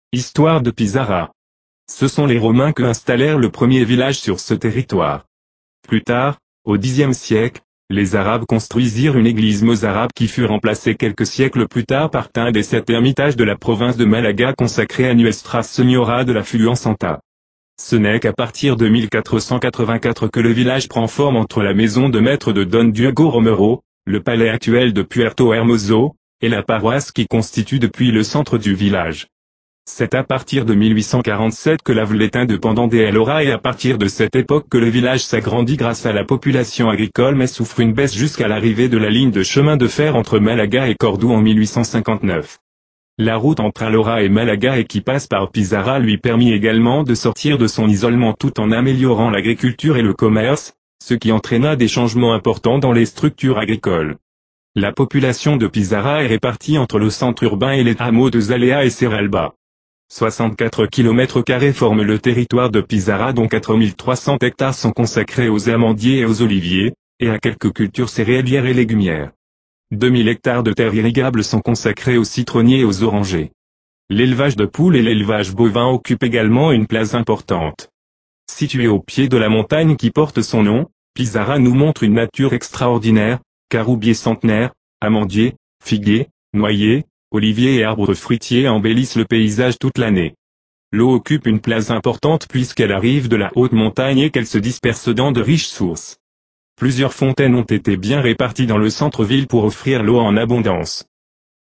Histoire de Pisara. Ce sont les Romains qui installèrent le premier village sur ce territoire. Plus tard, au Xe siècle, les Arabes construisirent une église mozarabe qui fut remplacée quelques siècles plus tard par un des 7 ermitages de la province de Malaga consacrés à Nuestra Señora de la Fuensanta. Ce n'est qu'à partir de 1484 que le village prend forme entre la maison de maître de Don Diego Romero, le palais actuel de Puerto Hermoso, et la paroisse qui constitue depuis le centre du village. C'est à partir de 1847 que la ville est indépendante d'El Ora et à partir de cette époque que le village s'agrandit grâce à la population agricole mais souffre une baisse jusqu'à l'arrivée de la ligne de chemin de fer entre Malaga et Cordoue en 1859. La route entre El Ora et Malaga et qui passe par Pisara lui permit également de sortir de son isolement tout en améliorant l'agriculture et le commerce, ce qui entraîna des changements importants dans les structures agricoles. La population de Pisara est répartie entre le centre urbain et les hameaux de Zalea et Serralba. 64 km² forment le territoire de Pisara dont 4300 hectares sont consacrés aux amandiers et aux oliviers, et à quelques cultures céréalières et légumières. 2000 hectares de terres irrigables sont consacrés aux citronniers et aux orangers. L'élevage de poules et l'élevage bovin occupent également une place importante. Situé au pied de la montagne qui porte son nom, Pisara nous montre une nature extraordinaire, caroubiers centenaires, amandiers, figuiers, noyers, oliviers et arbres fruitiers embellissent le paysage toute l'année. L'eau occupe une place importante puisqu'elle arrive de la haute montagne et qu'elle se disperse dans de riches sources. Plusieurs fontaines ont été bien réparties dans le centre-ville pour offrir l'eau en abondance.